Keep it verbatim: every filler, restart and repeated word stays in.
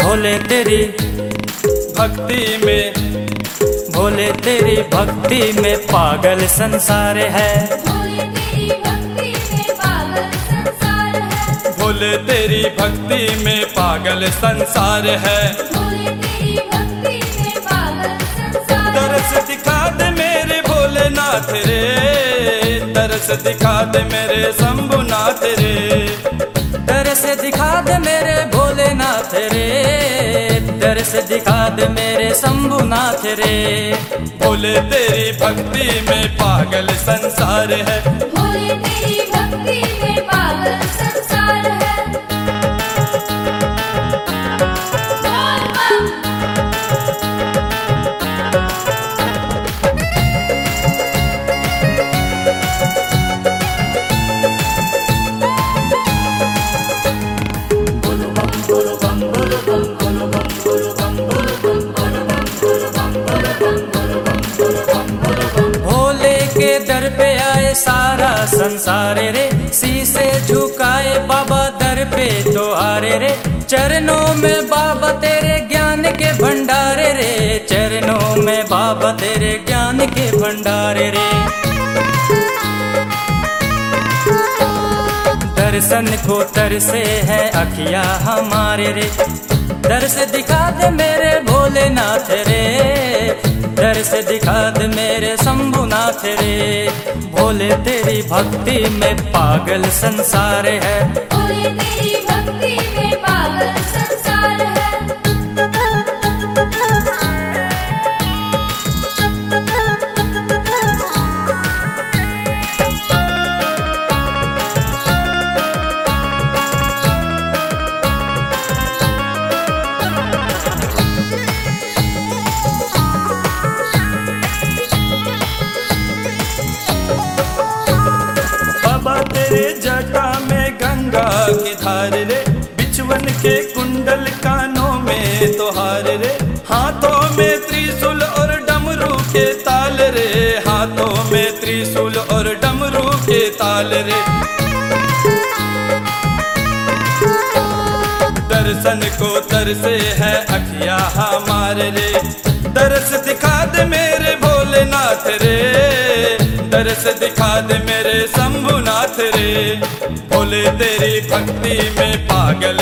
भोले तेरी भक्ति में, भोले तेरी भक्ति में पागल संसार है। भोले तेरी भक्ति में पागल संसार है। भोले तेरी भक्ति में पागल संसार है। भोले तेरी भक्ति में पागल संसार है। तरस दिखा दे मेरे भोलेनाथ रे, तरस दिखा दे मेरे शंभुनाथ रे। तरस दिखा दे मेरे भोलेनाथ रे, तरस दिखा दे मेरे शंभुनाथ रे। भोले तेरी भक्ति में पागल संसार है। भोले तेरी भक्ति में पागल संसार है। बोल बम। भोले के दर पे आए सारा संसार रे, शीशे झुकाए बाबा दर पे तो हारे रे। चरणों में बाबा तेरे ज्ञान के भंडारे रे, चरणों में बाबा तेरे ज्ञान के भंडारे रे। दर्शन को तरसे है अखियां हमारे रे, दर्श दिखा दे मेरे भोलेनाथ रे, दर्श दिखा दे मेरे शंभुनाथ रे। भोले तेरी भक्ति में पागल संसार है। भोले तेरी भक्ति में पागल संसार है। बाबा तेरे जटा में गंगा की धार रे, बिछवन के कुंडल कानों में तोहार रे। हाथों में त्रिशूल और डमरू के ताल रे, हाथों में त्रिशूल और डमरू के ताल रे। दर्शन को तरसे है अखियां हमारे रे, दर्श दिखा दे मेरे भोलेनाथ रे, दर्श दिखा दे मेरे शंभुनाथ रे। भोले तेरी भक्ति में पागल